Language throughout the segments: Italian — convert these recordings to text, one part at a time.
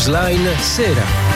Newsline Sera.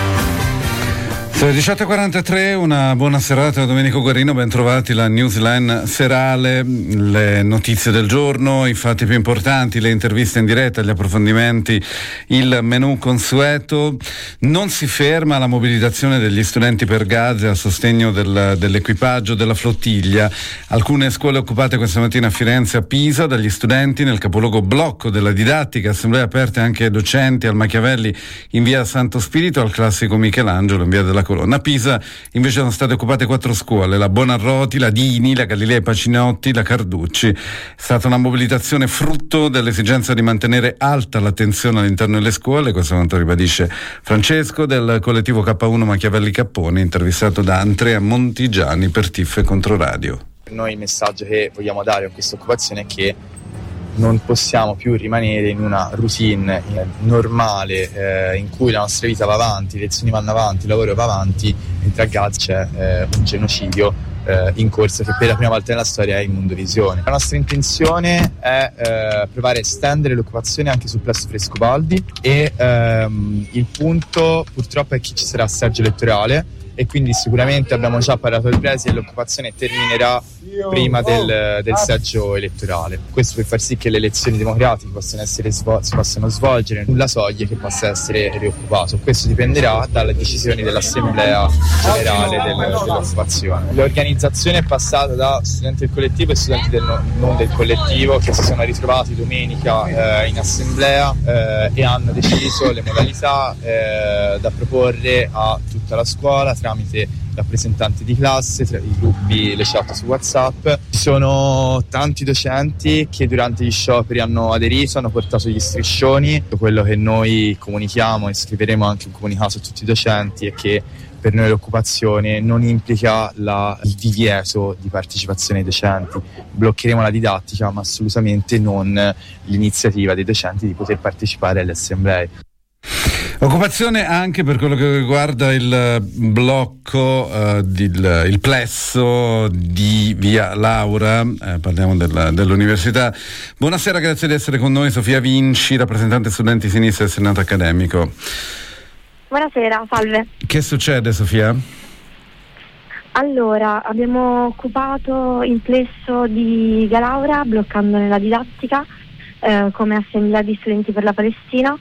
Sono 18.43, una buona serata da Domenico Guarino, ben trovati la Newsline serale, le notizie del giorno, i fatti più importanti, le interviste in diretta, gli approfondimenti, il menù consueto. Non si ferma la mobilitazione degli studenti per Gaza a sostegno dell'equipaggio della flottiglia. Alcune scuole occupate questa mattina a Firenze e a Pisa dagli studenti nel capoluogo blocco della didattica, assemblee aperte anche ai docenti al Machiavelli in via Santo Spirito, al classico Michelangelo in via della Colonna. A Pisa invece sono state occupate 4 scuole, la Buonarroti, la Dini, la Galilei Pacinotti, la Carducci. È stata una mobilitazione frutto dell'esigenza di mantenere alta l'attenzione all'interno delle scuole, questo quanto ribadisce Francesco del collettivo K1 Machiavelli Capponi, intervistato da Andrea Montigiani per TIFF e Controradio. Per noi il messaggio che vogliamo dare a questa occupazione è che non possiamo più rimanere in una routine normale in cui la nostra vita va avanti, le lezioni vanno avanti, il lavoro va avanti, mentre a Gaza c'è un genocidio in corso che per la prima volta nella storia è in Mondovisione. La nostra intenzione è provare a estendere l'occupazione anche sul plesso Frescobaldi e il punto purtroppo è che ci sarà asseggio elettorale e quindi sicuramente abbiamo già parlato del Bresi e l'occupazione terminerà prima del seggio elettorale. Questo per far sì che le elezioni democratiche possano si possano svolgere nulla soglie che possa essere rioccupato. Questo dipenderà dalle decisioni dell'Assemblea Generale dell'occupazione. L'organizzazione è passata da studenti del collettivo e studenti non del collettivo che si sono ritrovati domenica in assemblea e hanno deciso le modalità da proporre a tutta la scuola tramite rappresentanti di classe, tra i gruppi, le chat su WhatsApp. Ci sono tanti docenti che durante gli scioperi hanno aderito, hanno portato gli striscioni. Quello che noi comunichiamo e scriveremo anche un comunicato a tutti i docenti è che per noi l'occupazione non implica il divieto di partecipazione ai docenti. Bloccheremo la didattica, ma assolutamente non l'iniziativa dei docenti di poter partecipare alle assemblee. Occupazione anche per quello che riguarda il blocco, il plesso di via Laura, parliamo dell'università. Buonasera, grazie di essere con noi. Sofia Vinci, rappresentante studenti sinistra del Senato accademico. Buonasera, salve. Che succede, Sofia? Allora, abbiamo occupato il plesso di via Laura bloccandone la didattica come assemblea di studenti per la Palestina.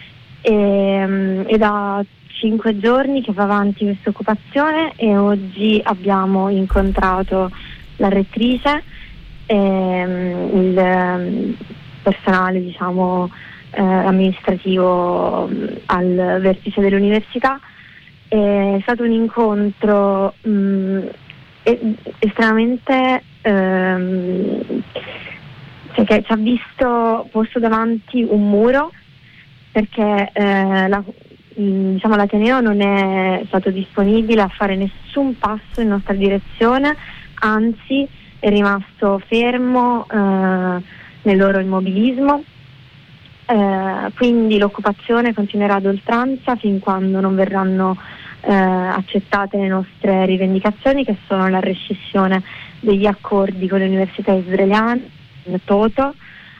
E da 5 giorni che va avanti questa occupazione e oggi abbiamo incontrato la rettrice e il personale amministrativo al vertice dell'università. È stato un incontro estremamente che ci ha visto posto davanti un muro, perché l'Ateneo non è stato disponibile a fare nessun passo in nostra direzione, anzi è rimasto fermo nel loro immobilismo, quindi l'occupazione continuerà ad oltranza fin quando non verranno accettate le nostre rivendicazioni, che sono la rescissione degli accordi con le università israeliane, Toto,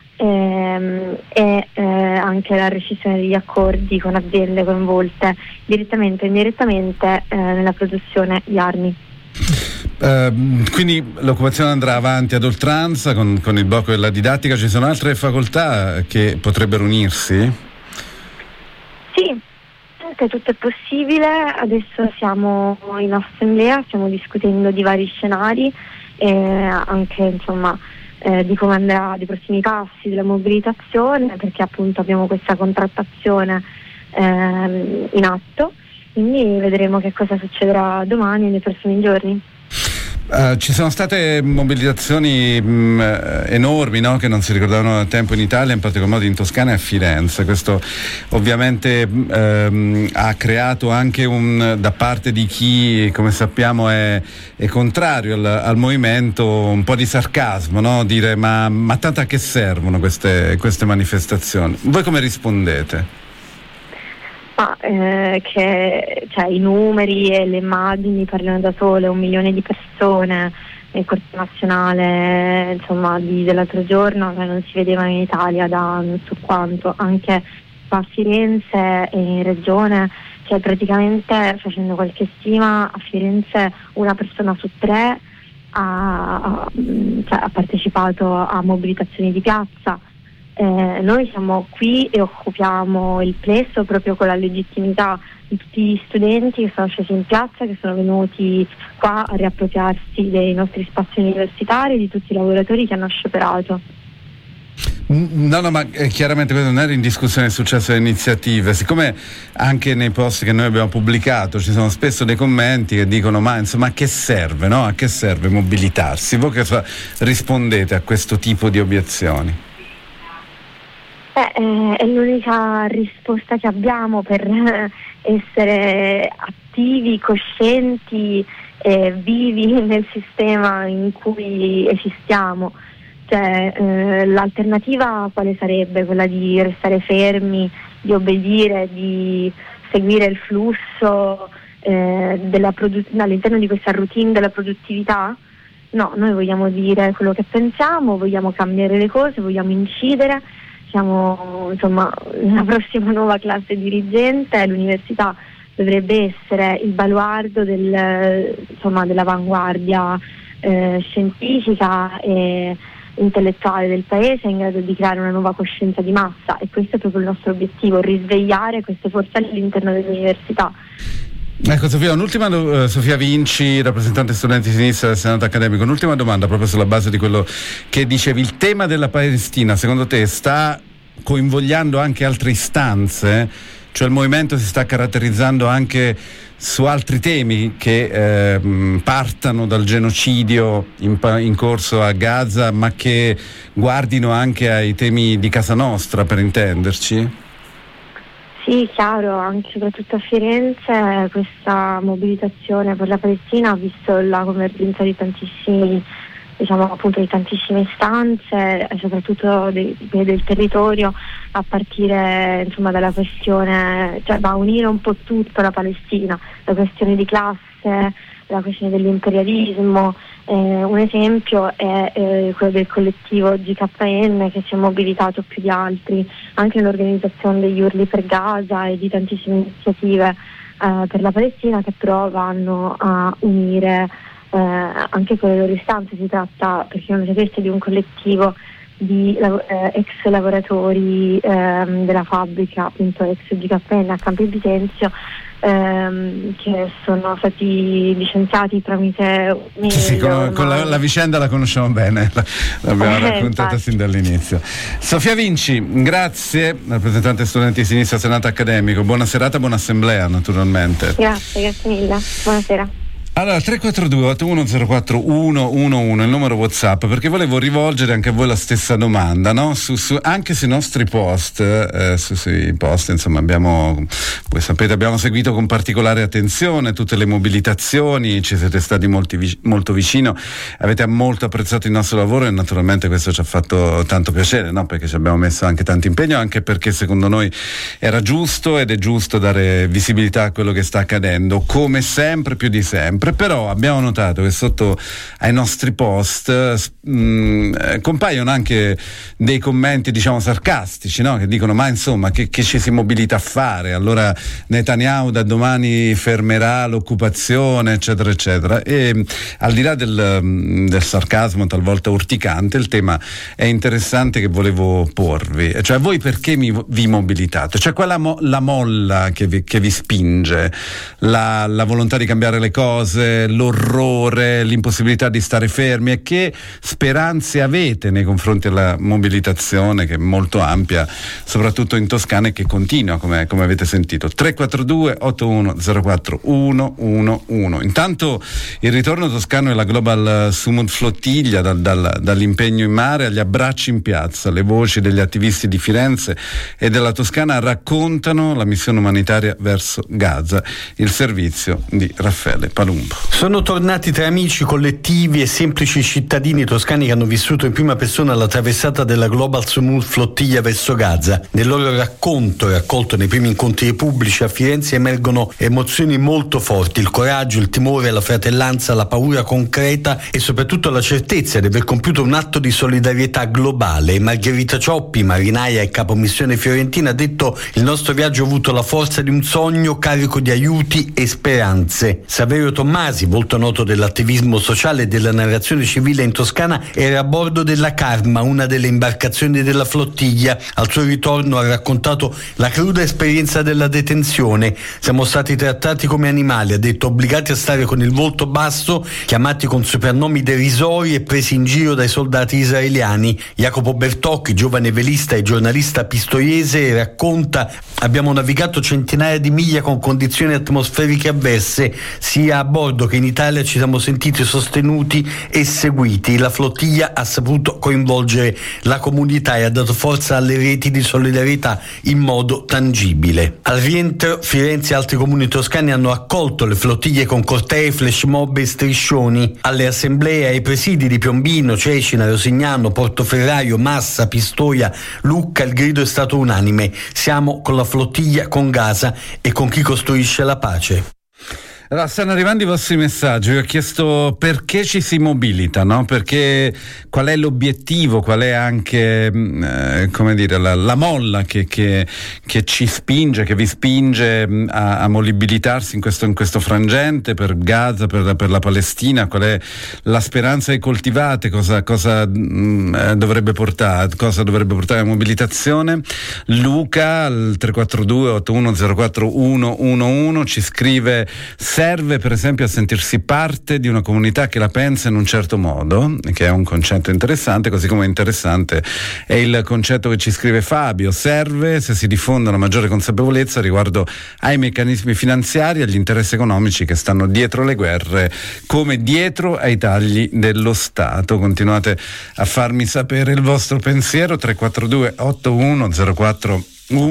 e anche la rescissione degli accordi con aziende coinvolte direttamente o indirettamente nella produzione di armi. Quindi l'occupazione andrà avanti ad oltranza con il blocco della didattica. Ci sono altre facoltà che potrebbero unirsi? Sì, anche tutto è possibile. Adesso siamo in assemblea, stiamo discutendo di vari scenari e anche di come andrà, dei prossimi passi della mobilitazione, perché appunto abbiamo questa contrattazione in atto, quindi vedremo che cosa succederà domani e nei prossimi giorni. Ci sono state mobilitazioni enormi, no? Che non si ricordavano da tempo in Italia, in particolar modo in Toscana e a Firenze. Questo ovviamente ha creato anche da parte di chi, come sappiamo, è contrario al movimento, un po' di sarcasmo, no? Dire ma tanto a che servono queste manifestazioni? Voi come rispondete? Che i numeri e le immagini parlano da sole. 1 milione di persone nel corteo nazionale dell'altro giorno che non si vedevano in Italia da non so quanto, anche qua a Firenze e in regione, cioè praticamente, facendo qualche stima, a Firenze una persona su 3 ha partecipato a mobilitazioni di piazza. Noi siamo qui e occupiamo il plesso proprio con la legittimità di tutti gli studenti che sono scesi in piazza, che sono venuti qua a riappropriarsi dei nostri spazi universitari, di tutti i lavoratori che hanno scioperato. No, ma chiaramente questo non era in discussione il successo delle iniziative, siccome anche nei post che noi abbiamo pubblicato ci sono spesso dei commenti che dicono ma insomma a che serve, no? A che serve mobilitarsi? Voi che rispondete a questo tipo di obiezioni? È l'unica risposta che abbiamo per essere attivi, coscienti e vivi nel sistema in cui esistiamo. Cioè, l'alternativa quale sarebbe? Quella di restare fermi, di obbedire, di seguire il flusso all'interno di questa routine della produttività? No, noi vogliamo dire quello che pensiamo, vogliamo cambiare le cose, vogliamo incidere. Siamo insomma la prossima nuova classe dirigente, l'università dovrebbe essere il baluardo dell'avanguardia scientifica e intellettuale del paese, in grado di creare una nuova coscienza di massa, e questo è proprio il nostro obiettivo, risvegliare queste forze all'interno dell'università. Ecco Sofia, Sofia Vinci, rappresentante studenti di sinistra del Senato accademico, un'ultima domanda proprio sulla base di quello che dicevi. Il tema della Palestina secondo te sta coinvolgendo anche altre istanze? Cioè il movimento si sta caratterizzando anche su altri temi che partano dal genocidio in corso a Gaza, ma che guardino anche ai temi di casa nostra, per intenderci? Sì, chiaro, anche soprattutto a Firenze questa mobilitazione per la Palestina ha visto la convergenza di tantissime istanze, soprattutto del territorio, a partire dalla questione, cioè va a unire un po' tutto la Palestina, la questione di classe, la questione dell'imperialismo. Un esempio è quello del collettivo GKN, che si è mobilitato più di altri anche nell'organizzazione degli urli per Gaza e di tantissime iniziative per la Palestina, che però vanno a unire anche con le loro istanze. Si tratta, per chi non lo sapesse, di un collettivo di ex lavoratori della fabbrica, appunto ex GKN a Campi Bisenzio, che sono stati licenziati tramite mail. Sì, con la vicenda la conosciamo bene, l'abbiamo raccontata sin dall'inizio. Sofia Vinci, grazie, rappresentante studenti di sinistra Senato accademico, buona serata, buona assemblea naturalmente. Grazie mille, buonasera. Allora, 342-8104-111 il numero WhatsApp, perché volevo rivolgere anche a voi la stessa domanda, no? Anche sui nostri post, sui post, insomma, voi sapete, abbiamo seguito con particolare attenzione tutte le mobilitazioni, ci siete stati molto vicino, avete molto apprezzato il nostro lavoro e naturalmente questo ci ha fatto tanto piacere, no? Perché ci abbiamo messo anche tanto impegno, anche perché secondo noi era giusto ed è giusto dare visibilità a quello che sta accadendo, come sempre, più di sempre. Però abbiamo notato che sotto ai nostri post compaiono anche dei commenti sarcastici, no? Che dicono ma insomma che ci si mobilita a fare, allora Netanyahu da domani fermerà l'occupazione, eccetera eccetera. E al di là del sarcasmo talvolta urticante, il tema è interessante che volevo porvi, cioè voi perché vi mobilitate? Cioè qual è la molla che vi spinge, la volontà di cambiare le cose, l'orrore, l'impossibilità di stare fermi, e che speranze avete nei confronti della mobilitazione, che è molto ampia soprattutto in Toscana e che continua, come avete sentito. 342-8104-111. Intanto il ritorno toscano e la Global Sumud Flottiglia dall'impegno in mare agli abbracci in piazza, le voci degli attivisti di Firenze e della Toscana raccontano la missione umanitaria verso Gaza, il servizio di Raffaele Palumbo. Colombo. Sono tornati tre amici, collettivi e semplici cittadini toscani che hanno vissuto in prima persona la traversata della Global Smooth flottiglia verso Gaza. Nel loro racconto, raccolto nei primi incontri pubblici a Firenze, emergono emozioni molto forti: il coraggio, il timore, la fratellanza, la paura concreta e soprattutto la certezza di aver compiuto un atto di solidarietà globale. Margherita Cioppi, marinaia e capomissione fiorentina, ha detto: il nostro viaggio ha avuto la forza di un sogno carico di aiuti e speranze. Saverio Tommasi, volto noto dell'attivismo sociale e della narrazione civile in Toscana, era a bordo della Karma, una delle imbarcazioni della flottiglia. Al suo ritorno ha raccontato la cruda esperienza della detenzione. Siamo stati trattati come animali, ha detto, obbligati a stare con il volto basso, chiamati con soprannomi derisori e presi in giro dai soldati israeliani. Jacopo Bertocchi, giovane velista e giornalista pistoiese, racconta: abbiamo navigato centinaia di miglia con condizioni atmosferiche avverse, sia a bordo che in Italia ci siamo sentiti sostenuti e seguiti. La flottiglia ha saputo coinvolgere la comunità e ha dato forza alle reti di solidarietà in modo tangibile. Al rientro, Firenze e altri comuni toscani hanno accolto le flottiglie con cortei, flash mob e striscioni. Alle assemblee e ai presidi di Piombino, Cecina, Rosignano, Portoferraio, Massa, Pistoia, Lucca il grido è stato unanime: siamo con la flottiglia, con Gaza e con chi costruisce la pace. Allora, stanno arrivando i vostri messaggi. Vi ho chiesto perché ci si mobilita, no? Perché qual è l'obiettivo, qual è anche come dire, la molla che ci spinge, che vi spinge a mobilitarsi in questo frangente per Gaza, per la Palestina. Qual è la speranza che coltivate? Cosa dovrebbe portare la mobilitazione? Luca al 342 8104 111 ci scrive: serve per esempio a sentirsi parte di una comunità che la pensa in un certo modo, che è un concetto interessante, così come interessante è il concetto che ci scrive Fabio: serve se si diffonde una maggiore consapevolezza riguardo ai meccanismi finanziari e agli interessi economici che stanno dietro le guerre, come dietro ai tagli dello Stato. Continuate a farmi sapere il vostro pensiero. 342 8104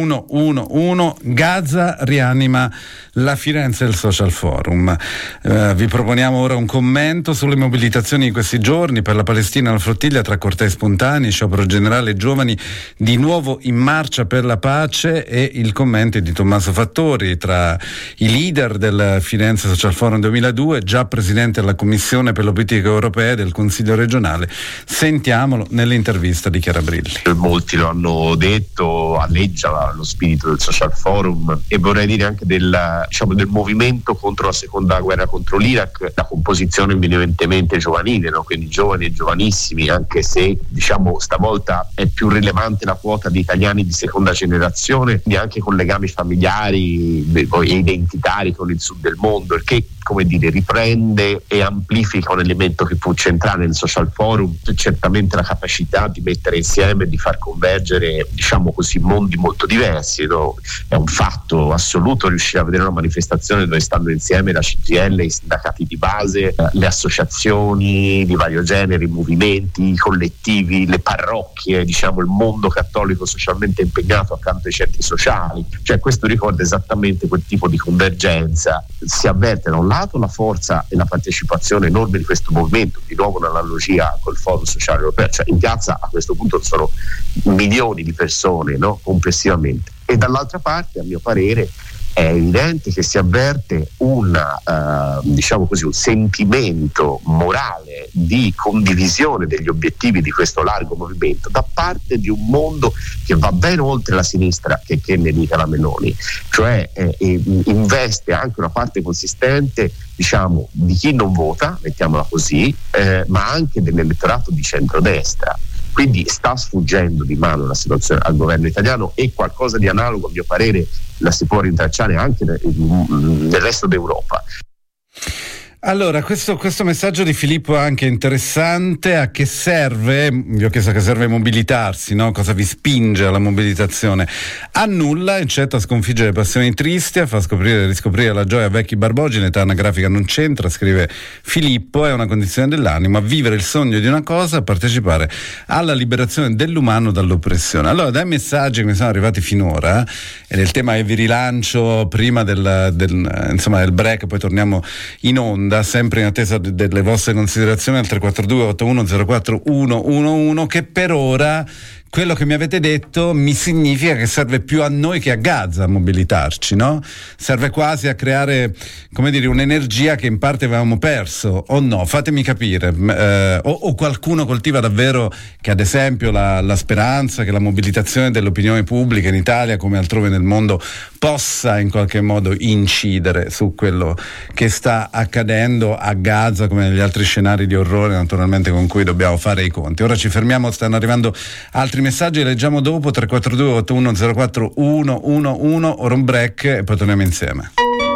111. Gaza rianima la Firenze del Social Forum. Vi proponiamo ora un commento sulle mobilitazioni di questi giorni per la Palestina e la flottiglia, tra cortei spontanei, sciopero generale, giovani di nuovo in marcia per la pace, e il commento di Tommaso Fattori, tra i leader del Firenze Social Forum 2002, già presidente della Commissione per le politiche europee del Consiglio regionale. Sentiamolo nell'intervista di Chiara Brilli. Molti lo hanno detto, alleggia lo spirito del Social Forum, e vorrei dire anche del movimento contro la seconda guerra contro l'Iraq, la composizione evidentemente giovanile, no? Quindi giovani e giovanissimi, anche se stavolta è più rilevante la quota di italiani di seconda generazione, quindi anche con legami familiari e identitari con il sud del mondo, il che, come dire, riprende e amplifica un elemento che fu centrale nel Social Forum, certamente la capacità di mettere insieme, di far convergere, mondi molto diversi, no? È un fatto assoluto riuscire a vedere una manifestazione dove stanno insieme la CGIL, i sindacati di base, le associazioni di vario genere, i movimenti, i collettivi, le parrocchie, il mondo cattolico socialmente impegnato accanto ai centri sociali. Questo ricorda esattamente quel tipo di convergenza. Si avverte da un lato la forza e la partecipazione enorme di questo movimento, di nuovo un'analogia col Forum Sociale Europeo, in piazza a questo punto sono milioni di persone, no? Complessivamente. E dall'altra parte, a mio parere, è evidente che si avverte un sentimento morale di condivisione degli obiettivi di questo largo movimento da parte di un mondo che va ben oltre la sinistra, che ne dica la Meloni, cioè investe anche una parte consistente di chi non vota, mettiamola così, ma anche dell'elettorato di centrodestra. Quindi sta sfuggendo di mano la situazione al governo italiano, e qualcosa di analogo, a mio parere, la si può rintracciare anche nel resto d'Europa. Allora, questo messaggio di Filippo è anche interessante. A che serve? Vi ho chiesto a che serve mobilitarsi, no? Cosa vi spinge alla mobilitazione? A nulla, eccetto a sconfiggere le passioni tristi, a far scoprire e riscoprire la gioia a vecchi barboggi. L'età anagrafica non c'entra, scrive Filippo, è una condizione dell'animo, a vivere il sogno di una cosa, a partecipare alla liberazione dell'umano dall'oppressione. Allora, dai messaggi che mi sono arrivati finora, e del tema che vi rilancio prima del break, poi torniamo in onda. onda, sempre in attesa delle vostre considerazioni al 342 81 04 111, che per ora quello che mi avete detto mi significa che serve più a noi che a Gaza a mobilitarci, no? Serve quasi a creare, come dire, un'energia che in parte avevamo perso, o no? Fatemi capire. O qualcuno coltiva davvero che, ad esempio, la speranza che la mobilitazione dell'opinione pubblica in Italia come altrove nel mondo possa in qualche modo incidere su quello che sta accadendo a Gaza, come negli altri scenari di orrore naturalmente con cui dobbiamo fare i conti. Ora ci fermiamo, stanno arrivando altri messaggi, leggiamo dopo. 342 81 04 111, ora un break e poi torniamo insieme.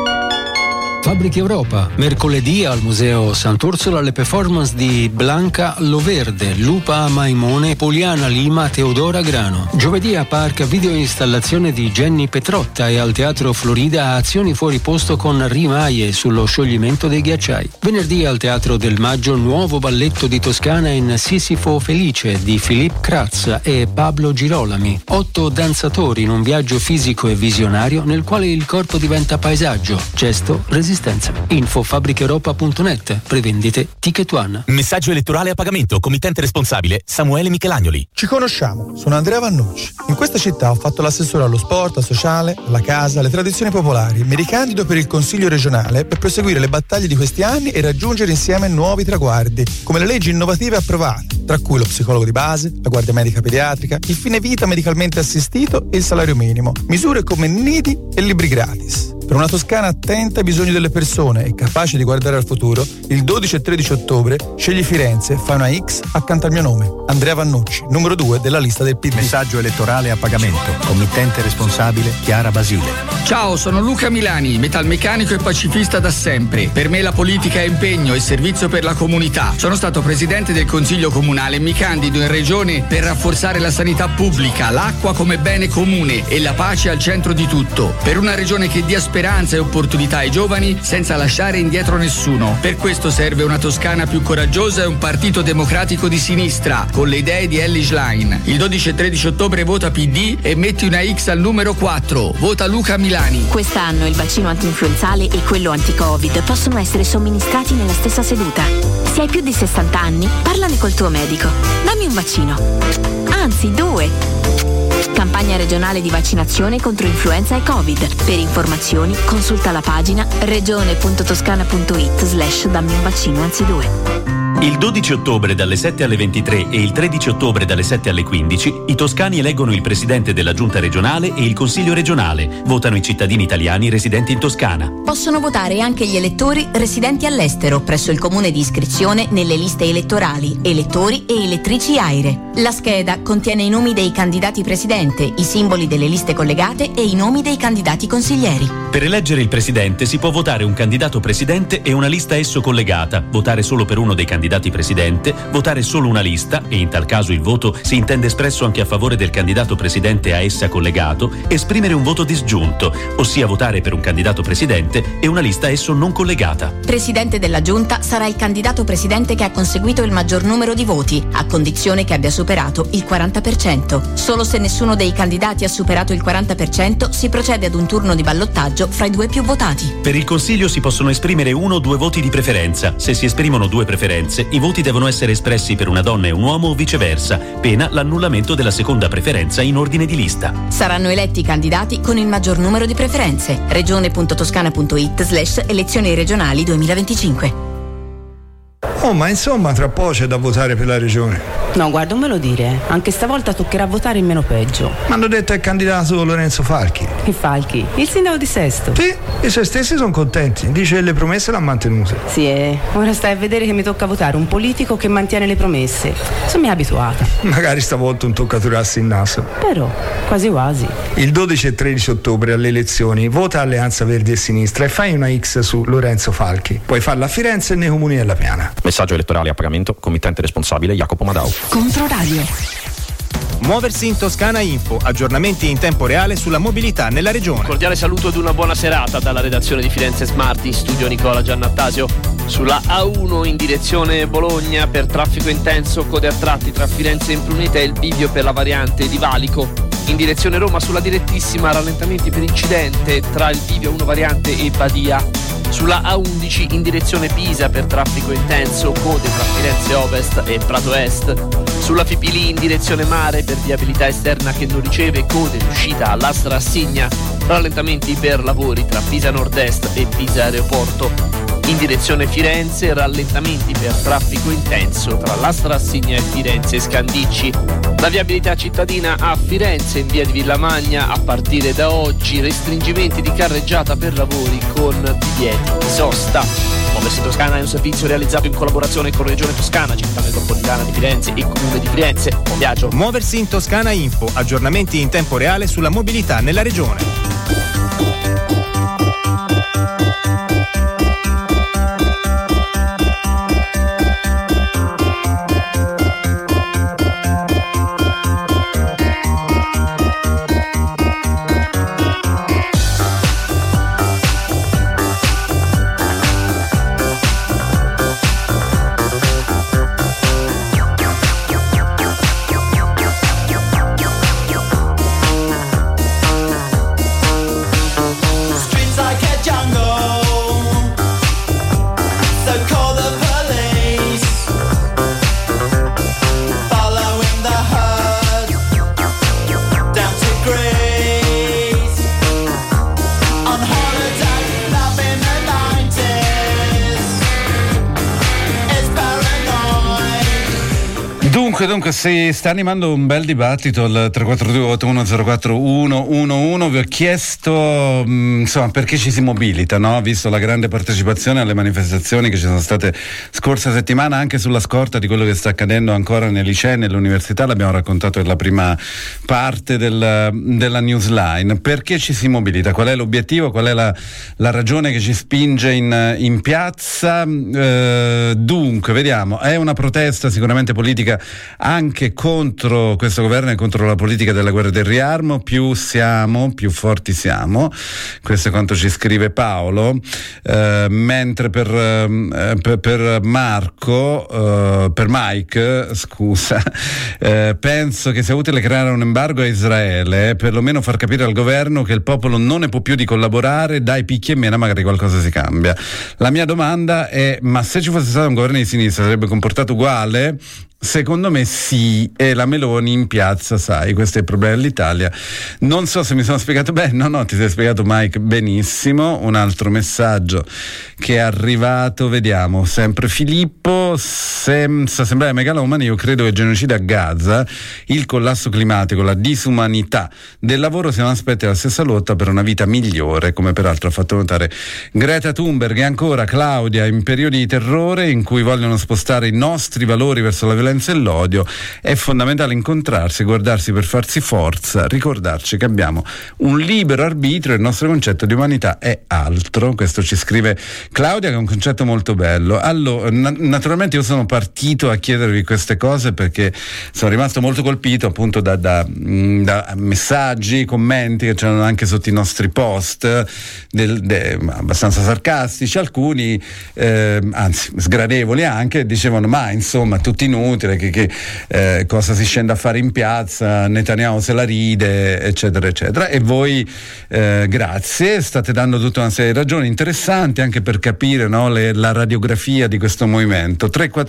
Fabbrica Europa, mercoledì al Museo Sant'Orsola le performance di Blanca Loverde, Lupa Maimone, Poliana Lima, Teodora Grano. Giovedì a Park video installazione di Jenny Petrotta e al Teatro Florida azioni fuori posto con rimaie sullo scioglimento dei ghiacciai. Venerdì al Teatro del Maggio nuovo balletto di Toscana in Sisifo Felice di Philippe Kratz e Pablo Girolami. 8 danzatori in un viaggio fisico e visionario nel quale il corpo diventa paesaggio, gesto, resistenza. Info fabbricaeuropa.net. Prevendite Ticket One. Messaggio elettorale a pagamento. Committente responsabile Samuele Michelagnoli. Ci conosciamo, sono Andrea Vannucci. In questa città ho fatto l'assessore allo sport, al sociale, alla casa, alle tradizioni popolari. Mi ricandido per il Consiglio regionale per proseguire le battaglie di questi anni e raggiungere insieme nuovi traguardi, come le leggi innovative approvate, tra cui lo psicologo di base, la guardia medica pediatrica, il fine vita medicalmente assistito e il salario minimo, misure come nidi e libri gratis. Per una Toscana attenta ai bisogni delle persone e capace di guardare al futuro, il 12 e 13 ottobre scegli Firenze, fai una X accanto al mio nome. Andrea Vannucci, numero 2 della lista del PD. Messaggio elettorale a pagamento. Committente responsabile Chiara Basile. Ciao, sono Luca Milani, metalmeccanico e pacifista da sempre. Per me la politica è impegno e servizio per la comunità. Sono stato presidente del Consiglio Comunale e mi candido in regione per rafforzare la sanità pubblica, l'acqua come bene comune e la pace al centro di tutto. Per una regione che dia speranza e opportunità ai giovani senza lasciare indietro nessuno. Per questo serve una Toscana più coraggiosa e un partito democratico di sinistra, con le idee di Elly Schlein. Il 12 e 13 ottobre vota PD e metti una X al numero 4. Vota Luca Milani. Quest'anno il vaccino antinfluenzale e quello anti-Covid possono essere somministrati nella stessa seduta. Se hai più di 60 anni, parlane col tuo medico. Dammi un vaccino. Anzi, 2. Campagna regionale di vaccinazione contro influenza e Covid. Per informazioni consulta la pagina regione.toscana.it/dammi un vaccino anzi 2. Il 12 ottobre dalle 7 alle 23 e il 13 ottobre dalle 7 alle 15 i toscani eleggono il presidente della giunta regionale e il consiglio regionale. Votano i cittadini italiani residenti in Toscana. Possono votare anche gli elettori residenti all'estero presso il comune di iscrizione nelle liste elettorali, elettori e elettrici AIRE. La scheda contiene i nomi dei candidati presidente, i simboli delle liste collegate e i nomi dei candidati consiglieri. Per eleggere il presidente si può votare un candidato presidente e una lista a esso collegata, votare solo per uno dei candidati presidente, votare solo una lista, e in tal caso il voto si intende espresso anche a favore del candidato presidente a essa collegato, esprimere un voto disgiunto, ossia votare per un candidato presidente e una lista a esso non collegata. Presidente della giunta sarà il candidato presidente che ha conseguito il maggior numero di voti, a condizione che abbia superato il 40%. Solo se nessuno dei candidati ha superato il 40% si procede ad un turno di ballottaggio fra i due più votati. Per il consiglio si possono esprimere 1 o 2 voti di preferenza. Se si esprimono 2 preferenze, i voti devono essere espressi per una donna e un uomo o viceversa, pena l'annullamento della seconda preferenza in ordine di lista. Saranno eletti i candidati con il maggior numero di preferenze. regione.toscana.it/elezioni regionali 2025. Oh, ma insomma tra poco c'è da votare per la regione. No, guarda, non me lo dire. Anche stavolta toccherà votare in meno peggio. Mi hanno detto è il candidato Lorenzo Falchi. Che Falchi? Il sindaco di Sesto. Sì, i suoi stessi sono contenti. Dice che le promesse l'ha mantenute. Sì, ora stai a vedere che mi tocca votare un politico che mantiene le promesse. Sono abituata. Magari stavolta un toccaturassi in naso. Però, quasi quasi. Il 12 e 13 ottobre alle elezioni vota Alleanza Verdi e Sinistra e fai una X su Lorenzo Falchi. Puoi farla a Firenze e nei comuni della Piana. Messaggio elettorale a pagamento. Committente responsabile Jacopo Madau. Controradio. Muoversi in Toscana Info, aggiornamenti in tempo reale sulla mobilità nella regione. Cordiale saluto ed una buona serata dalla redazione di Firenze Smart, in studio Nicola Giannattasio. Sulla A1 in direzione Bologna per traffico intenso, code a tratti tra Firenze e Imprunite e il bivio per la variante di Valico. in direzione Roma sulla direttissima, rallentamenti per incidente tra il bivio 1 variante e Badia. Sulla A11 in direzione Pisa per traffico intenso, code tra Firenze Ovest e Prato Est. Sulla Fipili in direzione mare per viabilità esterna che non riceve, code in uscita all'Astra Assigna, rallentamenti per lavori tra Pisa Nord-Est e Pisa Aeroporto. In direzione Firenze, rallentamenti per traffico intenso tra l'Astra Assigna e Firenze Scandicci. La viabilità cittadina a Firenze in via di Villamagna a partire da oggi, restringimenti di carreggiata per lavori con divieti di sosta. Muoversi Toscana è un servizio realizzato in collaborazione con Regione Toscana, Città Metropolitana di Firenze e Comune di Firenze. Buon viaggio. Muoversi in Toscana Info, aggiornamenti in tempo reale sulla mobilità nella regione. Dunque si sta animando un bel dibattito al 342-8104111. Vi ho chiesto insomma perché ci si mobilita, no? Visto la grande partecipazione alle manifestazioni che ci sono state scorsa settimana, anche sulla scorta di quello che sta accadendo ancora nei licei e nell'università, l'abbiamo raccontato nella prima parte della newsline. Perché ci si mobilita? Qual è l'obiettivo? Qual è la ragione che ci spinge in piazza? Dunque, vediamo, è una protesta sicuramente politica anche contro questo governo e contro la politica della guerra del riarmo. Più siamo, più forti siamo. Questo è quanto ci scrive Paolo. Mentre per Marco, per Mike, scusa, penso che sia utile creare un embargo a Israele, perlomeno far capire al governo che il popolo non ne può più di collaborare, dai picchi e mena, magari qualcosa si cambia. La mia domanda è: ma se ci fosse stato un governo di sinistra sarebbe comportato uguale? Secondo me sì, e la Meloni in piazza, sai, questo è il problema dell'Italia. Non so se mi sono spiegato bene. No, ti sei spiegato, Mike, benissimo. Un altro messaggio che è arrivato, vediamo, sempre Filippo, senza sembrare megalomani, io credo che il genocidio a Gaza, il collasso climatico, la disumanità del lavoro siano aspetti della stessa lotta per una vita migliore, come peraltro ha fatto notare Greta Thunberg. E ancora Claudia: in periodi di terrore in cui vogliono spostare i nostri valori verso la violenza e l'odio, è fondamentale incontrarsi, guardarsi per farsi forza, ricordarci che abbiamo un libero arbitrio e il nostro concetto di umanità è altro. Questo ci scrive Claudia, che è un concetto molto bello. Allora, naturalmente io sono partito a chiedervi queste cose perché sono rimasto molto colpito appunto da messaggi, commenti che c'erano anche sotto i nostri post, abbastanza sarcastici, alcuni anzi sgradevoli anche, dicevano ma insomma tutti inutili, che cosa si scende a fare in piazza, Netanyahu se la ride, eccetera eccetera. E voi grazie, state dando tutta una serie di ragioni interessanti anche per capire, no, la radiografia di questo movimento.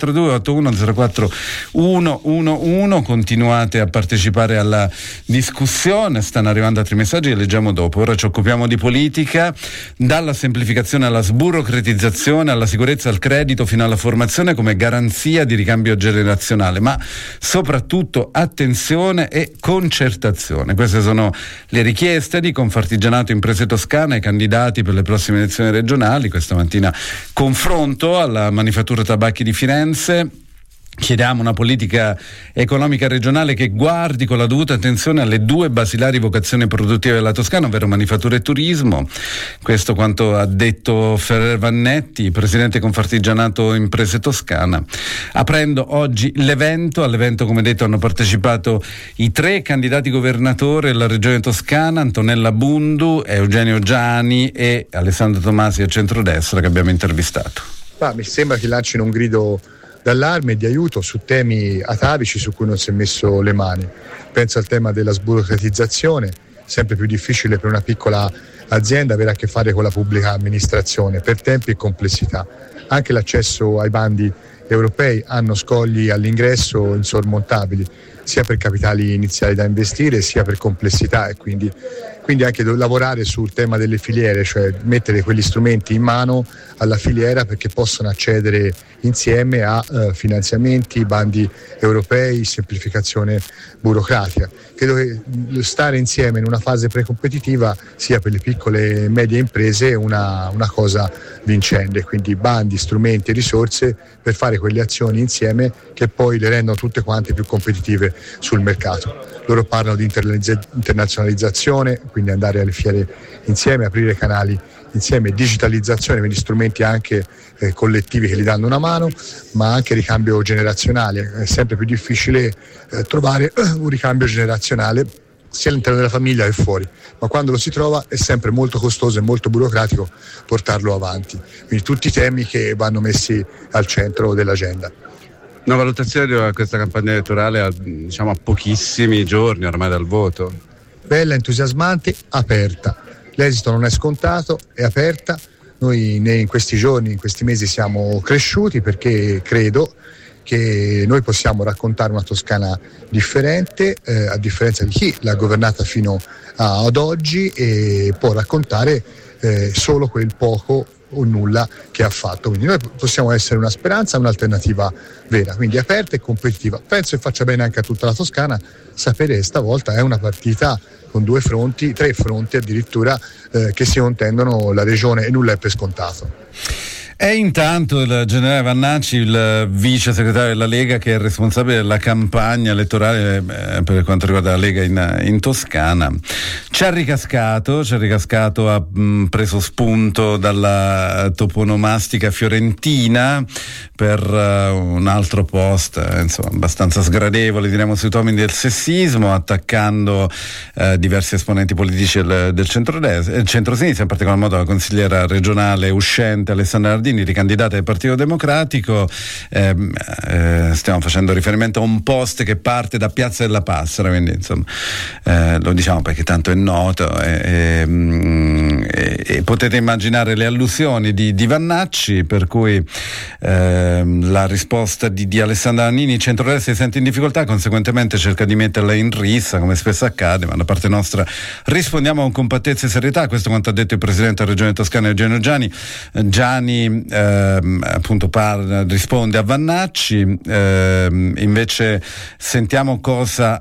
342-8104111, continuate a partecipare alla discussione, stanno arrivando altri messaggi che leggiamo dopo. Ora ci occupiamo di politica, dalla semplificazione alla sburocratizzazione, alla sicurezza, al credito, fino alla formazione come garanzia di ricambio generazionale, ma soprattutto attenzione e concertazione. Queste sono le richieste di Confartigianato Imprese Toscana ai candidati per le prossime elezioni regionali. Questa mattina confronto alla Manifattura Tabacchi di Firenze. Chiediamo una politica economica regionale che guardi con la dovuta attenzione alle due basilari vocazioni produttive della Toscana, ovvero manifattura e turismo. Questo quanto ha detto Ferrer Vannetti, presidente Confartigianato Imprese Toscana, aprendo oggi l'evento. All'evento, come detto, hanno partecipato i 3 candidati governatori della regione toscana, Antonella Bundu, Eugenio Giani e Alessandro Tomasi a centrodestra, che abbiamo intervistato. Mi sembra che lancino un grido d'allarme e di aiuto su temi atavici su cui non si è messo le mani. Penso al tema della sburocratizzazione, sempre più difficile per una piccola azienda avere a che fare con la pubblica amministrazione per tempi e complessità. Anche l'accesso ai bandi europei hanno scogli all'ingresso insormontabili, sia per capitali iniziali da investire sia per complessità, e quindi anche lavorare sul tema delle filiere, cioè mettere quegli strumenti in mano alla filiera perché possano accedere insieme a finanziamenti, bandi europei, semplificazione burocratica. Credo che stare insieme in una fase precompetitiva sia per le piccole e medie imprese una cosa vincente, quindi bandi, strumenti e risorse per fare quelle azioni insieme che poi le rendono tutte quante più competitive sul mercato. Loro parlano di internazionalizzazione, quindi andare alle fiere insieme, aprire canali insieme, digitalizzazione, quindi strumenti anche collettivi che gli danno una mano, ma anche ricambio generazionale. È sempre più difficile trovare un ricambio generazionale sia all'interno della famiglia che fuori, ma quando lo si trova è sempre molto costoso e molto burocratico portarlo avanti. Quindi tutti i temi che vanno messi al centro dell'agenda. Una valutazione di questa campagna elettorale a pochissimi giorni ormai dal voto? Bella, entusiasmante, aperta. L'esito non è scontato, è aperta. Noi in questi giorni, in questi mesi siamo cresciuti perché credo che noi possiamo raccontare una Toscana differente, a differenza di chi l'ha governata fino ad oggi, e può raccontare solo quel poco o nulla che ha fatto. Quindi noi possiamo essere una speranza, un'alternativa vera, quindi aperta e competitiva. Penso che faccia bene anche a tutta la Toscana sapere che stavolta è una partita con 2 fronti, 3 fronti addirittura che si contendono la regione, e nulla è per scontato. E intanto il generale Vannacci, il vice segretario della Lega, che è responsabile della campagna elettorale per quanto riguarda la Lega in Toscana, ci ha ricascato, ha preso spunto dalla toponomastica fiorentina per un altro post abbastanza sgradevole, diremo, sui temi del attaccando diversi esponenti politici del centrosinistra, in particolar modo la consigliera regionale uscente Alessandra Nardini, ricandidata del Partito Democratico. Stiamo facendo riferimento a un post che parte da Piazza della Passera, quindi lo diciamo perché tanto è noto, e potete immaginare le allusioni di Vannacci, per cui la risposta di Alessandra Nannini, centrodestra, si sente in difficoltà, conseguentemente cerca di metterla in rissa, come spesso accade, ma da parte nostra rispondiamo con compattezza e serietà. Questo è quanto ha detto il presidente della Regione Toscana Eugenio Giani. Appunto risponde a Vannacci, invece sentiamo cosa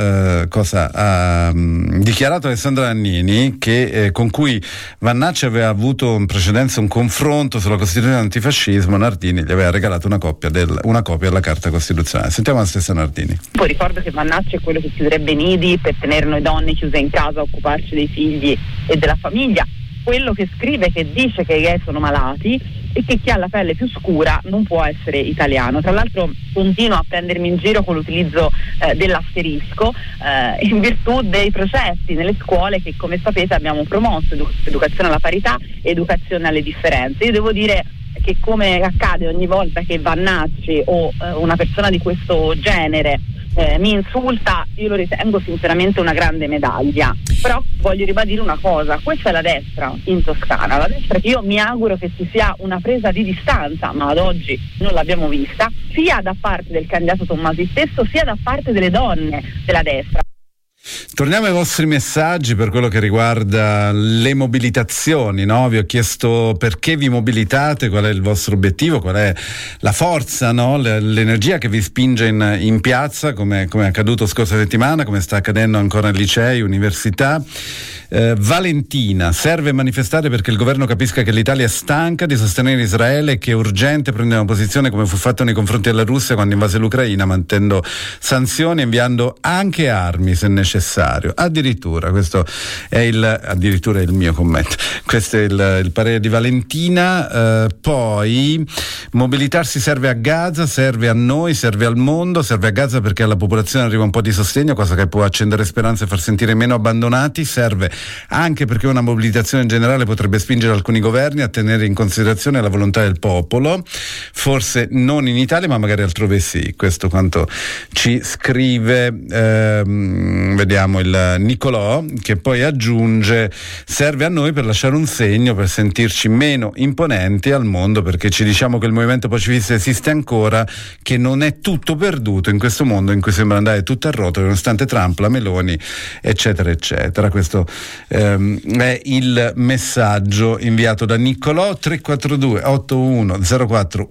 ha dichiarato Alessandra Nannini, con cui Vannacci aveva avuto in precedenza un confronto sulla Costituzione antifascismo. Nardini gli aveva regalato una copia della Carta Costituzionale. Sentiamo la stessa Nardini. Poi ricordo che Vannacci è quello che chiuderebbe i nidi per tenere noi donne chiuse in casa a occuparci dei figli e della famiglia, quello che scrive, che dice che i gay sono malati e che chi ha la pelle più scura non può essere italiano. Tra l'altro continua a prendermi in giro con l'utilizzo dell'asterisco in virtù dei processi nelle scuole che, come sapete, abbiamo promosso: educazione alla parità, educazione alle differenze. Io devo dire che, come accade ogni volta che Vannacci o una persona di questo genere mi insulta, io lo ritengo sinceramente una grande medaglia. Però voglio ribadire una cosa: questa è la destra in Toscana, la destra che io mi auguro che ci sia una presa di distanza, ma ad oggi non l'abbiamo vista, sia da parte del candidato Tommasi stesso, sia da parte delle donne della destra. Torniamo ai vostri messaggi per quello che riguarda le mobilitazioni, no? Vi ho chiesto perché vi mobilitate, qual è il vostro obiettivo, qual è la forza, no? L'energia che vi spinge in piazza, come è accaduto scorsa settimana, come sta accadendo ancora nei licei, università. Valentina: serve manifestare perché il governo capisca che l'Italia è stanca di sostenere Israele e che è urgente prendere una posizione, come fu fatto nei confronti della Russia quando invase l'Ucraina, mantenendo sanzioni e inviando anche armi se necessario. umanitario. Addirittura, questo è il mio commento, questo è il parere di Valentina. Poi mobilitarsi serve a Gaza, serve a noi, serve al mondo, serve a Gaza perché alla popolazione arriva un po' di sostegno, cosa che può accendere speranze e far sentire meno abbandonati, serve anche perché una mobilitazione in generale potrebbe spingere alcuni governi a tenere in considerazione la volontà del popolo, forse non in Italia ma magari altrove sì. Questo quanto ci scrive vediamo il Nicolò, che poi aggiunge: serve a noi per lasciare un segno, per sentirci meno imponenti al mondo, perché ci diciamo che il movimento pacifista esiste ancora, che non è tutto perduto in questo mondo in cui sembra andare tutto a rotolo nonostante Trump, la Meloni, eccetera eccetera. Questo è il messaggio inviato da Niccolò. 342 81 04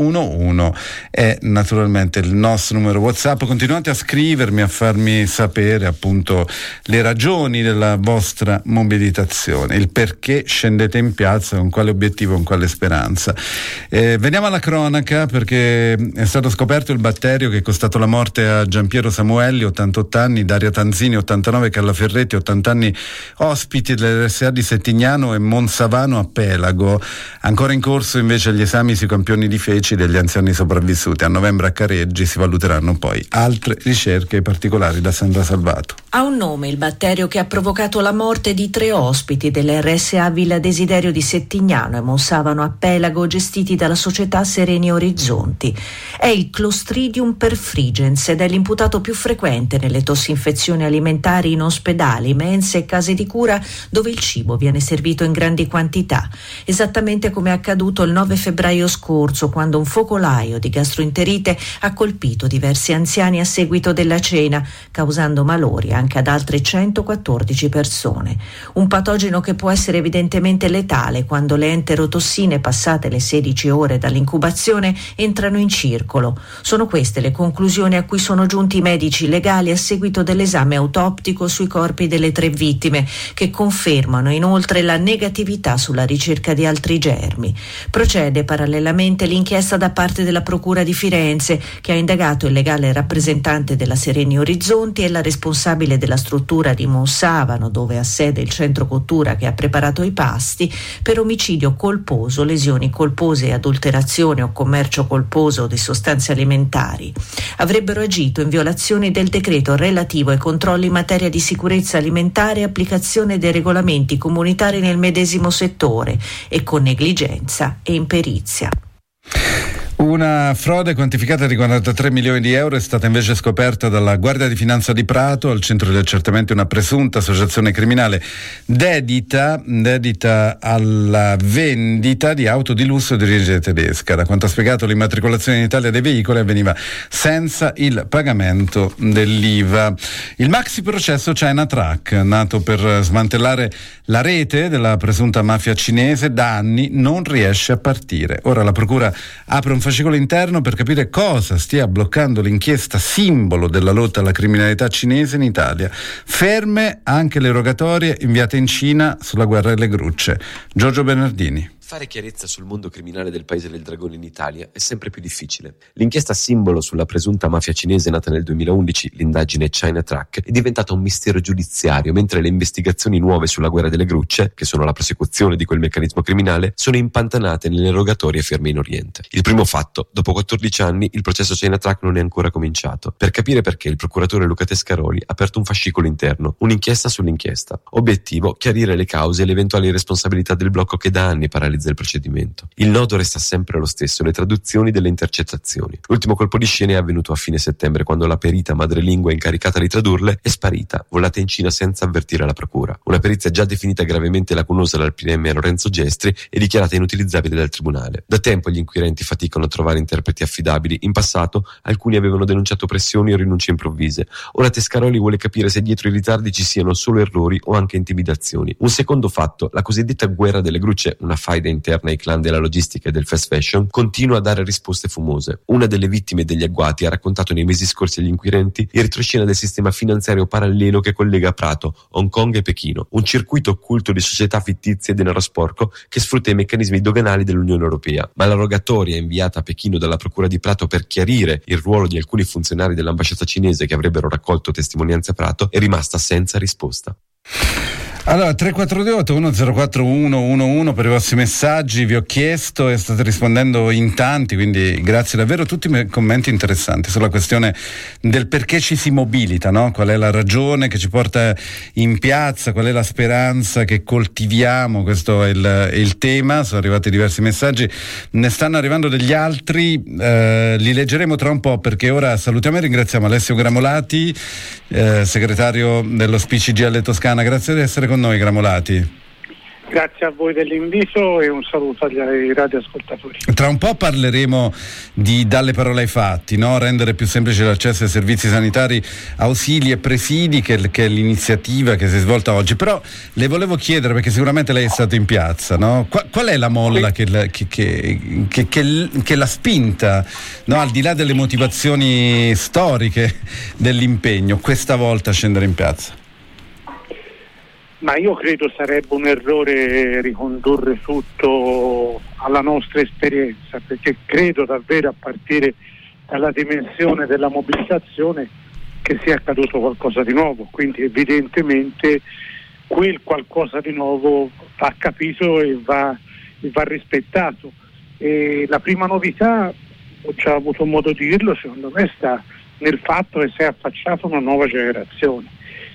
111 è naturalmente il nostro numero WhatsApp. Continuate a scrivermi, a farmi sapere appunto le ragioni della vostra mobilitazione, il perché scendete in piazza, con quale obiettivo, con quale speranza. Veniamo alla cronaca, perché è stato scoperto il batterio che è costato la morte a Giampiero Samuelli, 88 anni, Daria Tanzini, 89, Carla Ferretti, 80 anni, ospiti dell'RSA di Settignano e Monsavano a Pelago. Ancora in corso invece gli esami sui campioni di feci degli anziani sopravvissuti. A novembre a Careggi si valuteranno poi altre ricerche particolari. Da Sandra Salvato. Ha un nome il batterio che ha provocato la morte di 3 ospiti dell'RSA Villa Desiderio di Settignano e Monsavano a Pelago, gestiti dalla società Sereni Orizzonti. È il Clostridium perfrigens ed è l'imputato più frequente nelle tossinfezioni alimentari in ospedali, mense e case di cura dove il cibo viene servito in grandi quantità, esattamente come è accaduto il 9 febbraio scorso, quando un focolaio di gastroenterite ha colpito diversi anziani a seguito della cena, causando malori anche ad altre 114 persone. Un patogeno che può essere evidentemente letale quando le enterotossine, passate le 16 ore dall'incubazione, entrano in circolo. Sono queste le conclusioni a cui sono giunti i medici legali a seguito dell'esame autoptico sui corpi delle 3 vittime, che confermano inoltre la negatività sulla ricerca di altri germi. Procede parallelamente l'inchiesta da parte della Procura di Firenze, che ha indagato il legale rappresentante della Sereni Orizzonti e la responsabile della struttura di Monsavano, dove ha sede il centro cottura che ha preparato i pasti, per omicidio colposo, lesioni colpose e adulterazione o commercio colposo di sostanze alimentari. Avrebbero agito in violazione del decreto relativo ai controlli in materia di sicurezza alimentare e applicazione dei regolamenti comunitari nel medesimo settore e con negligenza e imperizia. Una frode quantificata di 43 milioni di euro è stata invece scoperta dalla Guardia di Finanza di Prato, al centro di accertamento una presunta associazione criminale dedita alla vendita di auto di lusso di origine tedesca. Da quanto ha spiegato, l'immatricolazione in Italia dei veicoli avveniva senza il pagamento dell'IVA. Il maxi processo China Truck, nato per smantellare la rete della presunta mafia cinese, da anni non riesce a partire. Ora la procura apre un fascicolo interno per capire cosa stia bloccando l'inchiesta simbolo della lotta alla criminalità cinese in Italia. Ferme anche le rogatorie inviate in Cina sulla guerra delle grucce. Giorgio Bernardini. Fare chiarezza sul mondo criminale del Paese del Dragone in Italia è sempre più difficile. L'inchiesta simbolo sulla presunta mafia cinese nata nel 2011, l'indagine China Truck, è diventata un mistero giudiziario, mentre le investigazioni nuove sulla guerra delle grucce, che sono la prosecuzione di quel meccanismo criminale, sono impantanate nelle rogatorie ferme in Oriente. Il primo fatto: dopo 14 anni il processo China Truck non è ancora cominciato. Per capire perché, il procuratore Luca Tescaroli ha aperto un fascicolo interno, un'inchiesta sull'inchiesta. Obiettivo: chiarire le cause e le eventuali responsabilità del blocco che da anni paralizza il procedimento. Il nodo resta sempre lo stesso: le traduzioni delle intercettazioni. L'ultimo colpo di scena è avvenuto a fine settembre, quando la perita madrelingua incaricata di tradurle è sparita, volata in Cina senza avvertire la procura. Una perizia già definita gravemente lacunosa dal PM Lorenzo Gestri e dichiarata inutilizzabile dal tribunale. Da tempo gli inquirenti faticano a trovare interpreti affidabili. In passato alcuni avevano denunciato pressioni o rinunce improvvise. Ora Tescaroli vuole capire se dietro i ritardi ci siano solo errori o anche intimidazioni. Un secondo fatto: la cosiddetta guerra delle grucce, una faida interna ai clan della logistica e del fast fashion, continua a dare risposte fumose. Una delle vittime degli agguati ha raccontato nei mesi scorsi agli inquirenti il retroscena del sistema finanziario parallelo che collega Prato, Hong Kong e Pechino, un circuito occulto di società fittizie e denaro sporco che sfrutta i meccanismi doganali dell'Unione Europea. Ma la rogatoria inviata a Pechino dalla Procura di Prato per chiarire il ruolo di alcuni funzionari dell'ambasciata cinese che avrebbero raccolto testimonianze a Prato è rimasta senza risposta. Allora, 348 104 111 per i vostri messaggi, vi ho chiesto e state rispondendo in tanti, quindi grazie davvero, tutti commenti interessanti sulla questione del perché ci si mobilita, no? Qual è la ragione che ci porta in piazza, qual è la speranza che coltiviamo, questo è il tema. Sono arrivati diversi messaggi, ne stanno arrivando degli altri, li leggeremo tra un po', perché ora salutiamo e ringraziamo Alessio Gramolati, segretario dello SPCGL Toscana. Grazie di essere con noi, Gramolati. Grazie a voi dell'invito e un saluto agli radioascoltatori. Tra un po' parleremo di dalle parole ai fatti, no? Rendere più semplice l'accesso ai servizi sanitari, ausili e presidi, che è l'iniziativa che si è svolta oggi. Però le volevo chiedere, perché sicuramente lei è stato in piazza, no? Qual è la molla che l'ha spinta, no? Al di là delle motivazioni storiche dell'impegno, questa volta a scendere in piazza? Ma io credo sarebbe un errore ricondurre tutto alla nostra esperienza, perché credo davvero, a partire dalla dimensione della mobilitazione, che sia accaduto qualcosa di nuovo. Quindi evidentemente quel qualcosa di nuovo va capito e va rispettato. E la prima novità, ho già avuto modo di dirlo, secondo me sta nel fatto che si è affacciata una nuova generazione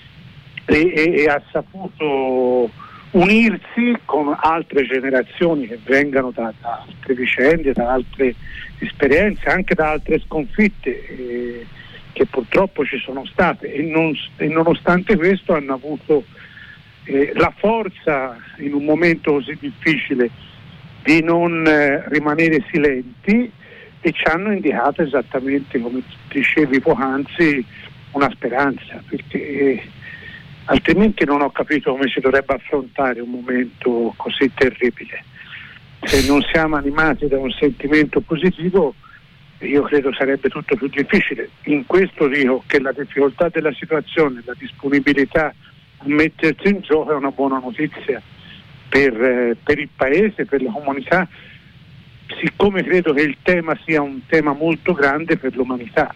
e ha saputo unirsi con altre generazioni che vengano da altre vicende, da altre esperienze, anche da altre sconfitte che purtroppo ci sono state, e nonostante questo hanno avuto la forza, in un momento così difficile, di non rimanere silenti, e ci hanno indicato esattamente, come dicevi poc'anzi, una speranza, perché altrimenti non ho capito come si dovrebbe affrontare un momento così terribile. Se non siamo animati da un sentimento positivo, io credo sarebbe tutto più difficile. In questo dico che la difficoltà della situazione, la disponibilità a mettersi in gioco è una buona notizia per il Paese, per la comunità, siccome credo che il tema sia un tema molto grande per l'umanità.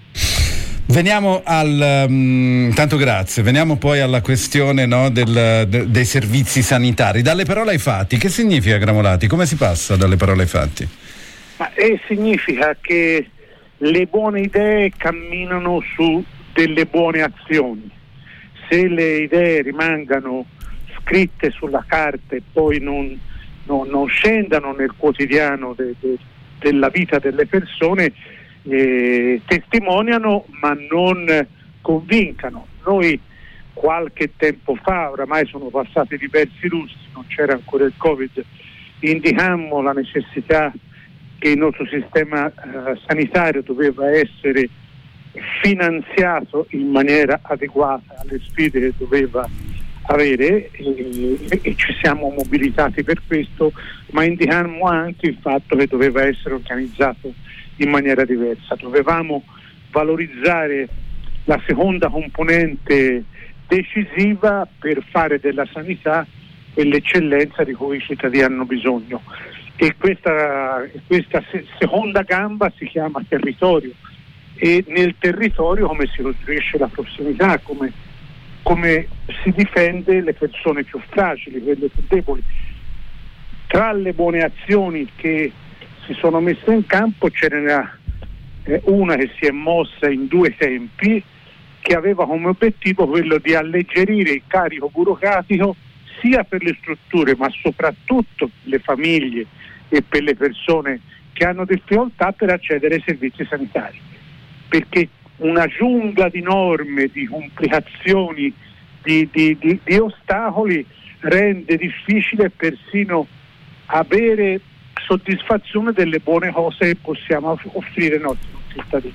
Veniamo tanto grazie, veniamo poi alla questione, no, dei servizi sanitari. Dalle parole ai fatti, che significa, Gramolati? Come si passa dalle parole ai fatti? Significa che le buone idee camminano su delle buone azioni. Se le idee rimangano scritte sulla carta e poi non scendano nel quotidiano della vita delle persone, testimoniano ma non convincano. Noi qualche tempo fa, oramai sono passati diversi lustri, non c'era ancora il Covid, indicammo la necessità che il nostro sistema sanitario doveva essere finanziato in maniera adeguata alle sfide che doveva avere, e ci siamo mobilitati per questo, ma indicammo anche il fatto che doveva essere organizzato in maniera diversa. Dovevamo valorizzare la seconda componente decisiva per fare della sanità quell'eccellenza di cui i cittadini hanno bisogno, e questa seconda gamba si chiama territorio, e nel territorio come si costruisce la prossimità, come si difende le persone più fragili, quelle più deboli. Tra le buone azioni che si sono messe in campo ce n'era una che si è mossa in due tempi, che aveva come obiettivo quello di alleggerire il carico burocratico sia per le strutture ma soprattutto per le famiglie e per le persone che hanno difficoltà per accedere ai servizi sanitari, perché una giungla di norme, di complicazioni, di ostacoli rende difficile persino avere soddisfazione delle buone cose che possiamo offrire ai nostri cittadini.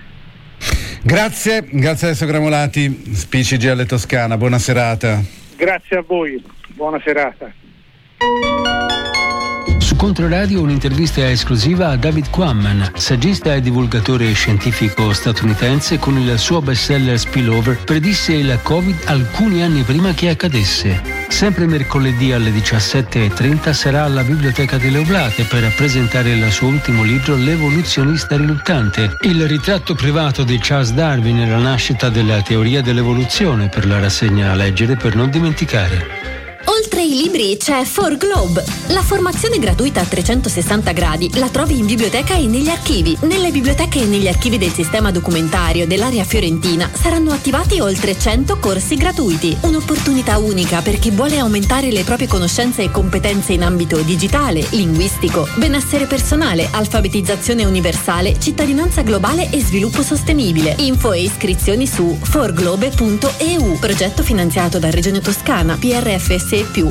Grazie Alessio Gramolati, SPCGL Toscana, buona serata. Grazie a voi, buona serata. Controradio un'intervista esclusiva a David Quammen, saggista e divulgatore scientifico statunitense. Con il suo bestseller Spillover predisse il Covid alcuni anni prima che accadesse. Sempre mercoledì alle 17:30 sarà alla Biblioteca delle Oblate per presentare il suo ultimo libro L'evoluzionista riluttante, il ritratto privato di Charles Darwin e la nascita della teoria dell'evoluzione, per la rassegna a leggere per non dimenticare. Oltre ai libri c'è 4Globe, la formazione gratuita a 360 gradi. La trovi in biblioteca e negli archivi. Nelle biblioteche e negli archivi del sistema documentario dell'area fiorentina saranno attivati oltre 100 corsi gratuiti. Un'opportunità unica per chi vuole aumentare le proprie conoscenze e competenze in ambito digitale, linguistico, benessere personale, alfabetizzazione universale, cittadinanza globale e sviluppo sostenibile. Info e iscrizioni su 4globe.eu. Progetto finanziato da Regione Toscana, PRFSE più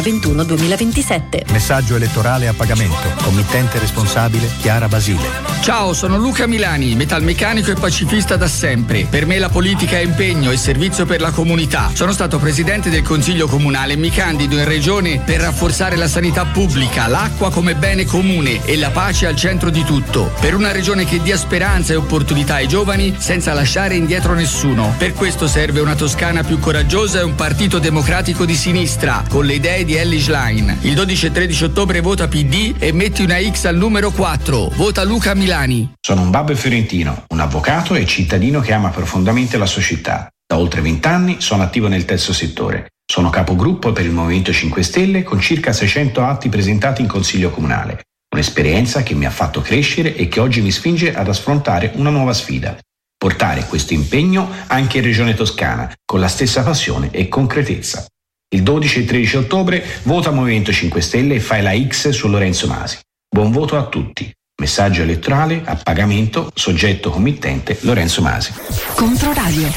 2021-2027. Messaggio elettorale a pagamento. Committente responsabile Chiara Basile. Ciao, sono Luca Milani, metalmeccanico e pacifista da sempre. Per me la politica è impegno e servizio per la comunità. Sono stato presidente del Consiglio Comunale e mi candido in regione per rafforzare la sanità pubblica, l'acqua come bene comune e la pace al centro di tutto. Per una regione che dia speranza e opportunità ai giovani senza lasciare indietro nessuno. Per questo serve una Toscana più coraggiosa e un partito democratico di sinistra, con le idee di Elly Schlein. Il 12 e 13 ottobre vota PD e metti una X al numero 4. Vota Luca Milani. Sono un babbo fiorentino, un avvocato e cittadino che ama profondamente la sua città. Da oltre 20 anni sono attivo nel terzo settore. Sono capogruppo per il Movimento 5 Stelle con circa 600 atti presentati in Consiglio Comunale. Un'esperienza che mi ha fatto crescere e che oggi mi spinge ad affrontare una nuova sfida. Portare questo impegno anche in Regione Toscana, con la stessa passione e concretezza. Il 12 e 13 ottobre vota Movimento 5 Stelle e fai la X su Lorenzo Masi. Buon voto a tutti. Messaggio elettorale a pagamento, soggetto committente Lorenzo Masi. Controradio.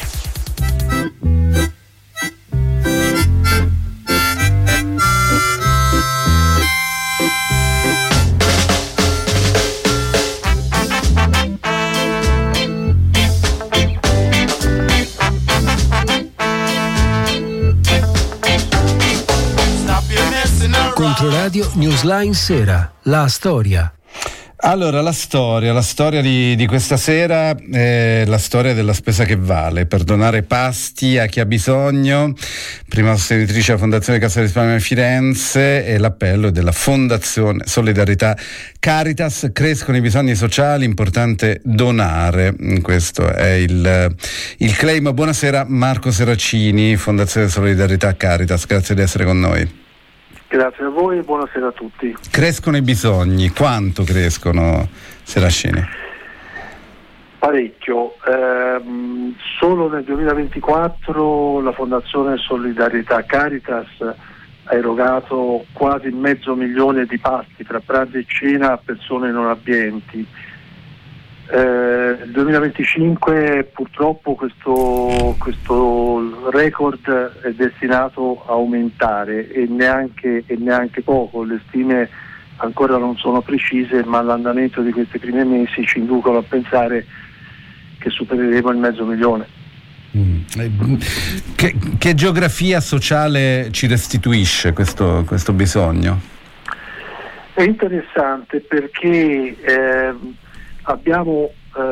Controradio Newsline Sera, la storia. Allora, la storia di questa sera è la storia della spesa che vale, per donare pasti a chi ha bisogno. Prima sostenitrice della Fondazione Cassa di Risparmio di Firenze, e l'appello della Fondazione Solidarietà Caritas. Crescono i bisogni sociali, importante donare. Questo è il claim. Buonasera Marco Seracini, Fondazione Solidarietà Caritas, grazie di essere con noi. Grazie a voi e buonasera a tutti. Crescono i bisogni, quanto crescono, Seracini? Parecchio. Solo nel 2024 la Fondazione Solidarietà Caritas ha erogato quasi 500.000 di pasti tra pranzo e cena a persone non abbienti. Nel 2025 purtroppo questo record è destinato a aumentare e neanche poco. Le stime ancora non sono precise, ma l'andamento di questi primi mesi ci inducono a pensare che supereremo il 500.000. Che geografia sociale ci restituisce questo bisogno? È interessante perché abbiamo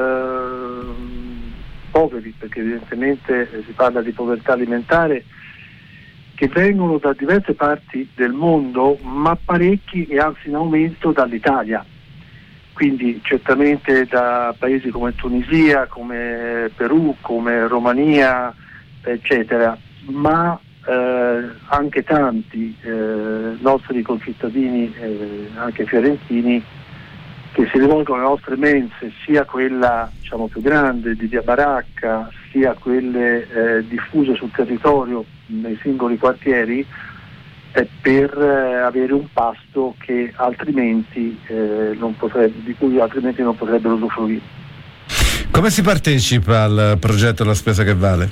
poveri, perché evidentemente si parla di povertà alimentare, che vengono da diverse parti del mondo, ma parecchi e anzi in aumento dall'Italia, quindi certamente da paesi come Tunisia, come Perù, come Romania, eccetera, ma anche tanti nostri concittadini, anche fiorentini, che si rivolgono alle nostre mense, sia quella più grande di Via Baracca, sia quelle diffuse sul territorio nei singoli quartieri, per avere un pasto che altrimenti di cui altrimenti non potrebbero usufruire. Come si partecipa al progetto La Spesa che Vale?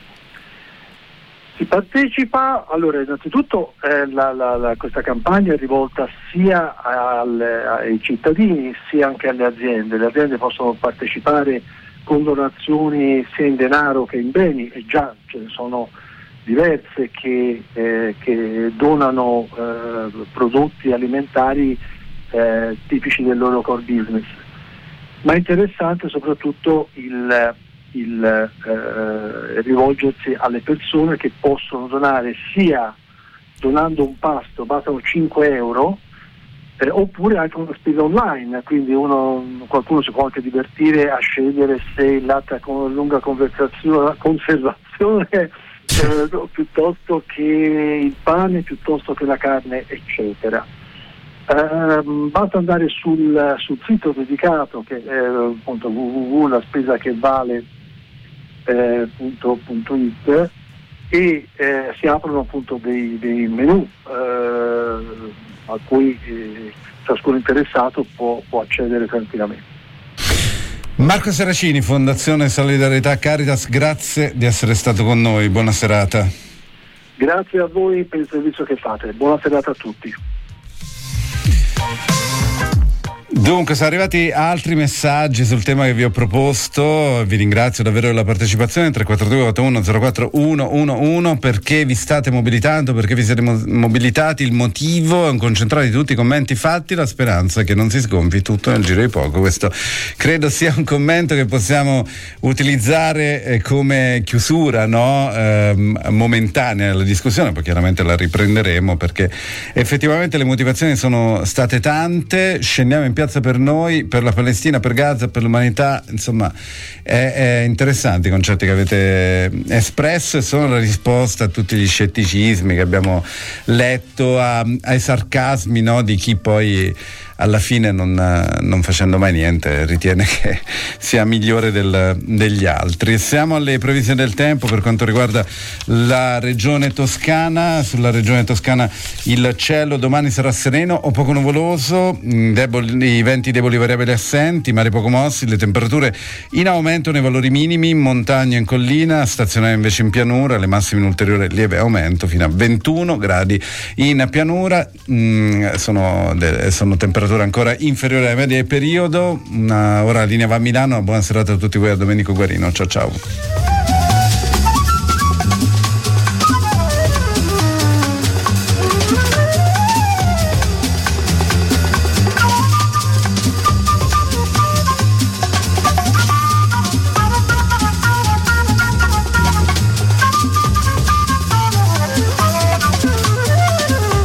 Si partecipa, allora innanzitutto questa campagna è rivolta sia ai cittadini sia anche alle aziende. Le aziende possono partecipare con donazioni sia in denaro che in beni, e già ce ne sono diverse che donano prodotti alimentari tipici del loro core business, ma è interessante soprattutto il rivolgersi alle persone che possono donare, sia donando un pasto, bastano 5 euro, oppure anche una spesa online, quindi qualcuno si può anche divertire a scegliere se il latte con lunga conservazione piuttosto che il pane, piuttosto che la carne, eccetera. Basta andare sul sito dedicato, che è appunto www.laspesachevale.it, e si aprono appunto dei menu a cui ciascuno interessato può accedere tranquillamente. Marco Seracini, Fondazione Solidarietà Caritas, grazie di essere stato con noi, buona serata. Grazie a voi per il servizio che fate, buona serata a tutti. Dunque, sono arrivati altri messaggi sul tema che vi ho proposto, vi ringrazio davvero della partecipazione. 342-8104-111. Perché vi state mobilitando, perché vi siete mobilitati, il motivo è un concentrato di tutti i commenti fatti, la speranza che non si sgonfi tutto nel giro di poco. Questo credo sia un commento che possiamo utilizzare come chiusura, no? Momentanea alla discussione, poi chiaramente la riprenderemo, perché effettivamente le motivazioni sono state tante. Scendiamo in piazza per noi, per la Palestina, per Gaza, per l'umanità, insomma è interessante i concetti che avete espresso, e sono la risposta a tutti gli scetticismi che abbiamo letto, ai sarcasmi, no, di chi poi alla fine non facendo mai niente ritiene che sia migliore degli altri. Siamo alle previsioni del tempo per quanto riguarda la regione Toscana. Sulla regione Toscana il cielo domani sarà sereno o poco nuvoloso, i venti deboli variabili assenti, mari poco mossi, le temperature in aumento nei valori minimi, in montagna e in collina, stazionarie invece in pianura, le massime in ulteriore lieve aumento fino a 21 gradi in pianura. Sono temperature ancora inferiore alla media del periodo. Ora la linea va a Milano. Buona serata a tutti voi, a Domenico Guarino. Ciao ciao.